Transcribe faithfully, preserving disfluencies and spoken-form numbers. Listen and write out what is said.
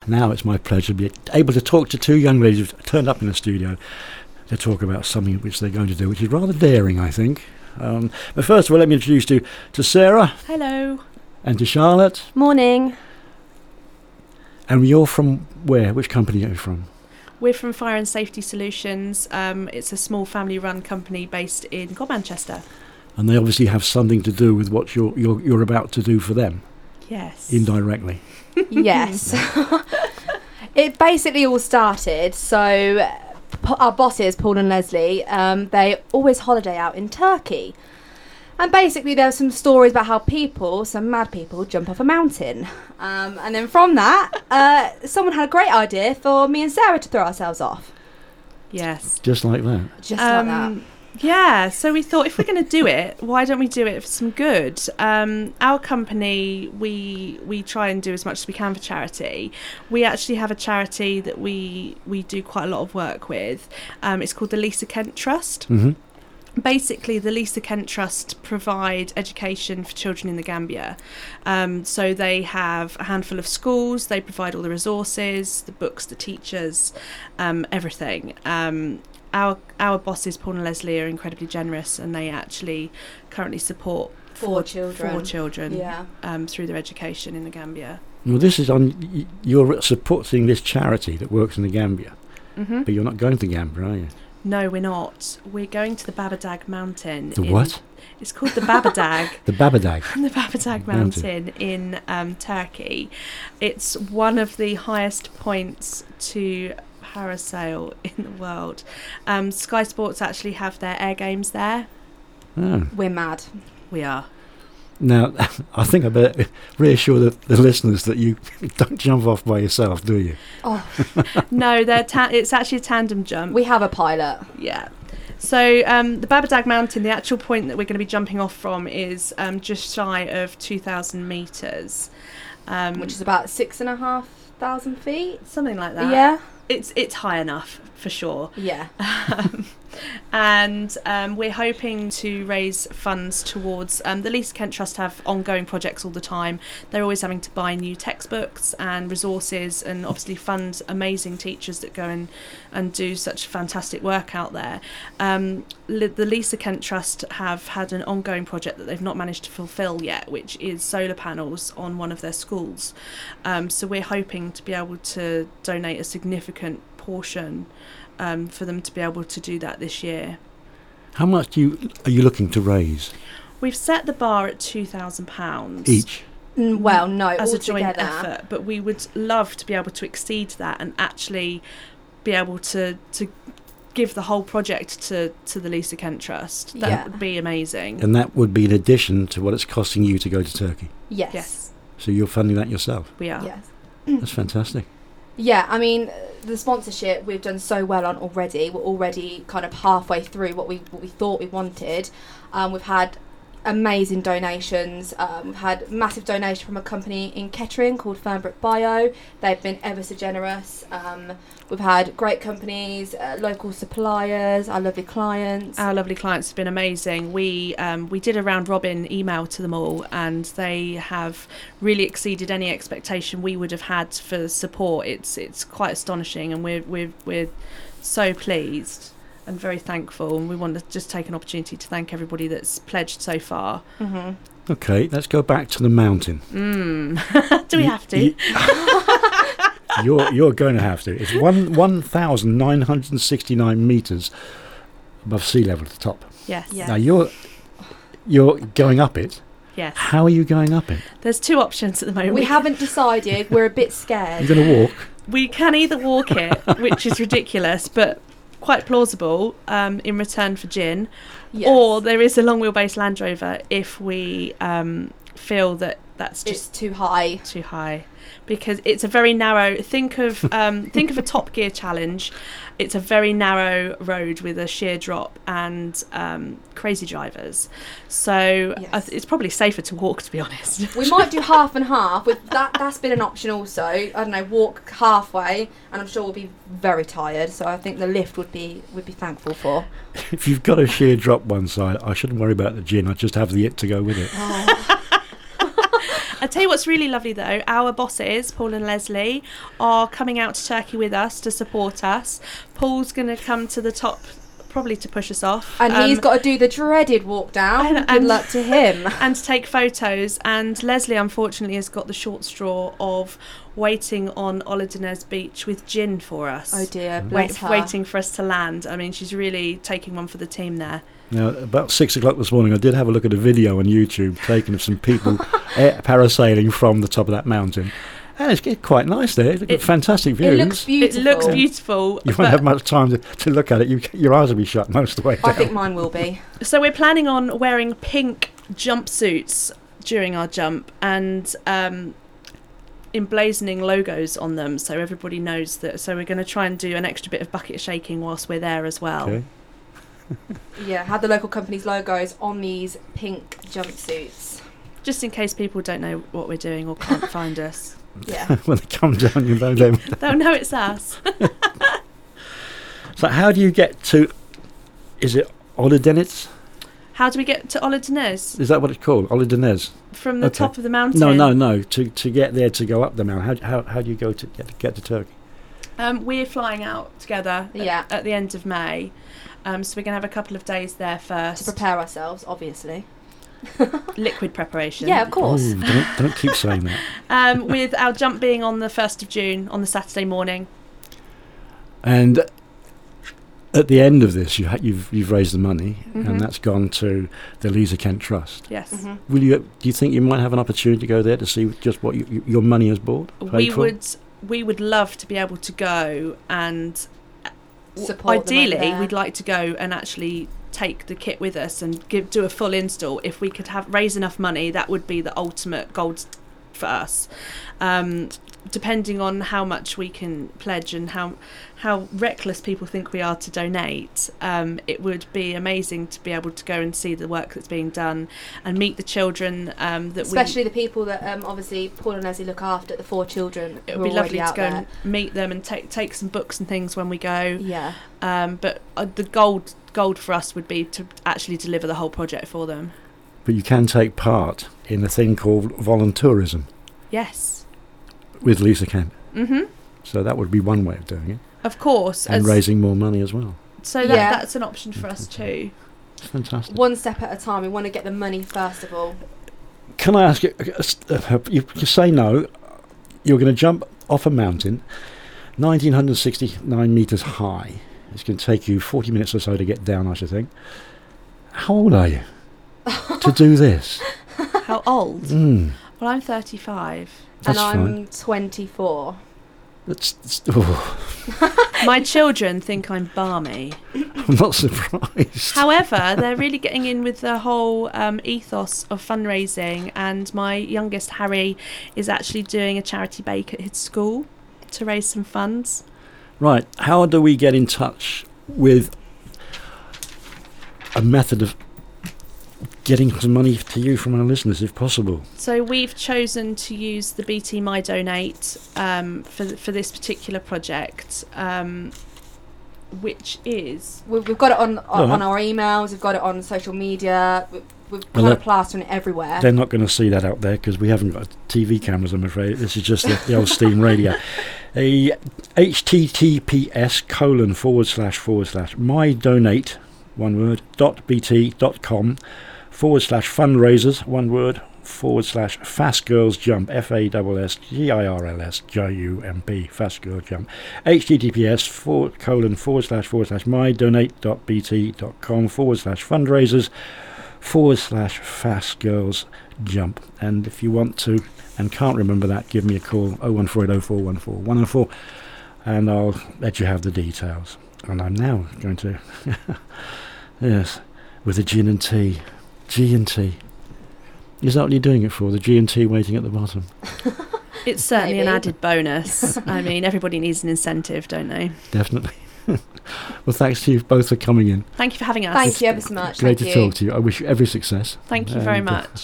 Now it's my pleasure to be able to talk to two young ladies who've turned up in the studio to talk about something which they're going to do, which is rather daring, I think. Um, but first of all, let me introduce you to Sarah. Hello. And to Charlotte. Morning. And you're from where? Which company are you from? We're from Fire and Safety Solutions. Um, it's a small family-run company based in Manchester. And they obviously have something to do with what you're you're, you're about to do for them. Yes. Indirectly. Yes. It basically all started, so p- our bosses, Paul and Leslie, um, they always holiday out in Turkey. And basically there were some stories about how people, some mad people, jump off a mountain. Um, and then from that, uh, someone had a great idea for me and Sarah to throw ourselves off. Yes. Just like that. Just Um, like that. Yeah, so we thought if we're going to do it, why don't we do it for some good? Um, our company, we we try and do as much as we can for charity. We actually have a charity that we we do quite a lot of work with. Um, it's called the Lisa Kent Trust. Mm-hmm. Basically, the Lisa Kent Trust provide education for children in the Gambia. Um, so they have a handful of schools, they provide all the resources, the books, the teachers, um, everything. Um, our our bosses, Paul and Leslie, are incredibly generous, and they actually currently support Four four children. four children Yeah. um, through their education in the Gambia. Well, this is on. y- You're supporting this charity that works in the Gambia, Mm-hmm. but you're not going to Gambia, are you? No, we're not. We're going to the Babadag Mountain. The in- what? It's called the Babadag. The Babadag. The Babadag Mountain. Mountain in um, Turkey. It's one of the highest points to parasail in the world. Um, Sky Sports actually have their air games there. Oh. We're mad. We are. Now, I think I better reassure the, the listeners that you don't jump off by yourself, do you? Oh, No, they're ta- it's actually a tandem jump. we have a pilot. Yeah. So um, the Babadag Mountain, the actual point that we're going to be jumping off from is um, just shy of two thousand metres. Um, Which is about six and a half thousand feet. something like that. Yeah. It's, it's high enough, for sure. Yeah. Um, and um, we're hoping to raise funds towards um, the Lisa Kent Trust have ongoing projects all the time. They're always having to buy new textbooks and resources, and obviously fund amazing teachers that go and, and do such fantastic work out there. Um, Li- the Lisa Kent Trust have had an ongoing project that they've not managed to fulfil yet, which is solar panels on one of their schools. Um, so we're hoping to be able to donate a significant portion um, for them to be able to do that this year. How much do you are you looking to raise We've set the bar at two thousand pounds each? Mm, well, no, as a altogether. joint effort, but we would love to be able to exceed that and actually be able to to give the whole project to, to the Lisa Kent Trust. That Yeah. would be amazing. And that would be in addition to what it's costing you to go to Turkey. Yes. Yes, So you're funding that yourself. we are. Yes. That's fantastic. Yeah, I mean, the sponsorship we've done so well on already. We're already kind of halfway through what we what we thought we wanted. Um, we've had amazing donations. Um, we've had massive donation from a company in Kettering called Fernbrook Bio. They've been ever so generous. Um, we've had great companies, uh, local suppliers, our lovely clients. Our lovely clients have been amazing. We um, we did a round robin email to them all, and they have really exceeded any expectation we would have had for support. It's it's quite astonishing, and we're we're we're so pleased and very thankful. And we want to just take an opportunity to thank everybody that's pledged so far. Mm-hmm. Okay, let's go back to the mountain. Mm. Do we You- have to? you- you're you're going to have to. It's one one thousand nine hundred and sixty nine meters above sea level at the top. Yes. Yeah. Now you're you're going up it. Yes. How are you going up it? There's two options at the moment. We haven't decided. We're a bit You're scared. going to walk. We can either walk it, which is ridiculous, but quite plausible um, in return for gin, Yes. or there is a long wheelbase Land Rover if we um, feel that that's it's just too high. too high, because it's a very narrow. Think of um, think of a Top Gear challenge. It's a very narrow road with a sheer drop and um, crazy drivers. So Yes. I th- it's probably safer to walk, to be honest. We might do half and half. With that, that's been an option also. I don't know, walk halfway, and I'm sure we'll be very tired. So I think the lift would be would be thankful for. If you've got a sheer drop one side, I shouldn't worry about the gin. I just have the it to go with it. I tell you what's really lovely though, our bosses, Paul and Leslie, are coming out to Turkey with us to support us. Paul's going to come to the top, probably to push us off. And um, he's got to do the dreaded walk down. and- Good and- luck to him. and to take photos. And Leslie, unfortunately, has got the short straw of waiting on Oladenez Beach with gin for us. Oh dear, Wait, bless her. waiting for us to land. I mean, she's really taking one for the team there. Now, about six o'clock this morning, I did have a look at a video on YouTube taken of some people air parasailing from the top of that mountain. And it's get quite nice there. It's It- fantastic It views. looks beautiful. It looks beautiful. You won't but- have much time to, to look at it. You, your eyes will be shut most of the way down. I think mine will be. So we're planning on wearing pink jumpsuits during our jump and um, emblazoning logos on them so everybody knows that. So we're going to try and do an extra bit of bucket shaking whilst we're there as well. Okay. Yeah, have the local company's logos on these pink jumpsuits. Just in case people don't know what we're doing or can't find us. Yeah. When they come down, you know them. They'll know it's us. So how do you get to, is it Oladenez? How do we get to Oladenez? Is that what it's called? Oladenez? From the Okay. top of the mountain? No, no, no. To to get there, to go up the mountain. How how, how do you go to get, get to Turkey? Um, we're flying out together at- Yeah. at, the end of May. Um, so we're going to have a couple of days there To first. prepare ourselves, obviously. Liquid preparation. Yeah, of course. Oh, don't, don't keep saying that. Um, with our jump being on the first of June, on the Saturday morning. And at the end of this, you ha- you've you've raised the money, Mhm. and that's gone to the Lisa Kent Trust. Yes. hmm Will you? Do you think you might have an opportunity to go there to see just what you, you, your money has bought? paid We for? would we would love to be able to go and w- Support them over ideally there. we'd like to go and actually take the kit with us and give do a full install. If we could have raise enough money, that would be the ultimate goal for us. Um, depending on how much we can pledge and how how reckless people think we are to donate, um, it would be amazing to be able to go and see the work that's being done and meet the children um, that Especially the people that um, obviously Paul and Leslie look after, the four children. we. It who would be are lovely already to out go there. and meet them and take take some books and things when we go. Yeah. Um, but uh, the gold gold for us would be to actually deliver the whole project for them. But you can take part in a thing called voluntourism Yes. with Lisa Kent. Mhm. So that would be one way of doing it, Of course. and as- raising more money as well. so that, Yeah. that's an option for us too. It's fantastic. One step at a time. We want to get the money first of all. Can I ask you? Uh, you, you say no. You're going to jump off a mountain, nineteen sixty-nine meters high. It's going to take you forty minutes or so to get down, I should think. How old are you to do this? How old? Mm, Well, I'm thirty-five. that's and I'm fine. twenty-four. That's, that's oh, My children think I'm balmy. I'm not surprised. However, they're really getting in with the whole um, ethos of fundraising, and my youngest Harry is actually doing a charity bake at his school to raise some funds. Right, how do we get in touch with a method of getting some money to you from our listeners, if possible? So we've chosen to use the B T My Donate um, for th- for this particular project, um, which is We've, we've got it on on, No, on our emails. We've got it on social media. We've, we've Well, kind of that- plastering it everywhere. They're not going to see that out there because we haven't got T V cameras, I'm afraid. This is just the, the old steam radio. A https colon forward slash forward slash my donate, one word, dot bt dot com forward slash fundraisers, one word, forward slash fast girls jump, F A S S G I R L S J U M P, fast girls jump. https forward colon forward slash forward slash my donate dot bt dot com forward slash fundraisers forward slash fast girls jump. And if you want to and can't remember that, give me a call, oh one four eight oh four one four one oh four, and I'll let you have the details. And I'm now going to, yes, with the gin and tea, G and T. Is that what you're doing it for, the G and T waiting at the bottom? it's certainly Maybe. an added bonus. I mean, everybody needs an incentive, don't they? Definitely. Well, thanks to you both for coming in. Thank you for having us. Thank you ever so much. Great Thank to you. talk to you. I wish you every success. Thank you very And, uh, much.